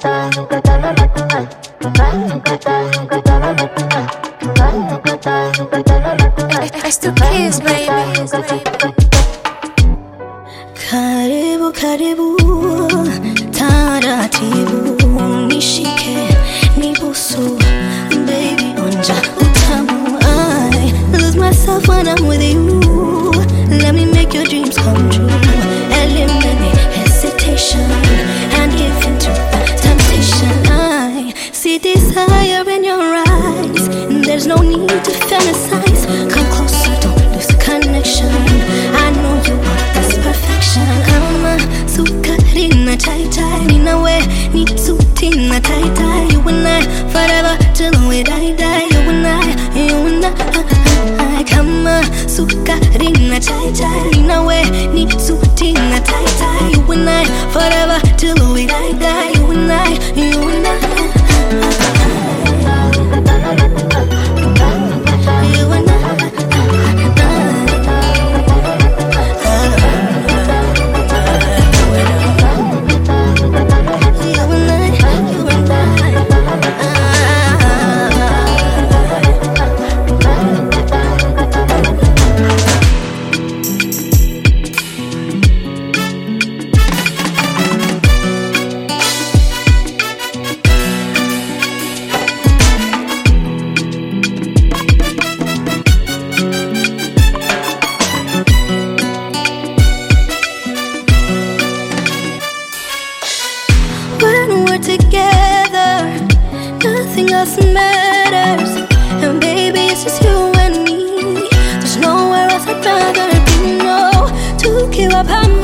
I still kiss, baby. Karibu, karibu, taratibu, nishike, nibusu, baby, onja utamu. I lose myself when I'm with you. Let me make your dreams come true. Eliminate hesitation and give in to temptation. I see desire in your eyes. There's no need to fantasize. Come closer, don't lose the connection. I know you want this perfection. I'm a sukari na chai chai. Nina we ni suti na tai tai. You and I forever till we die die. You and I. Come a sukari na chai chai. Nina we ni suti na tai tai. You and I forever till we die die. You and I. When we're together, nothing else matters. And baby, it's just you and me. There's nowhere else I'd rather be. No, to give up.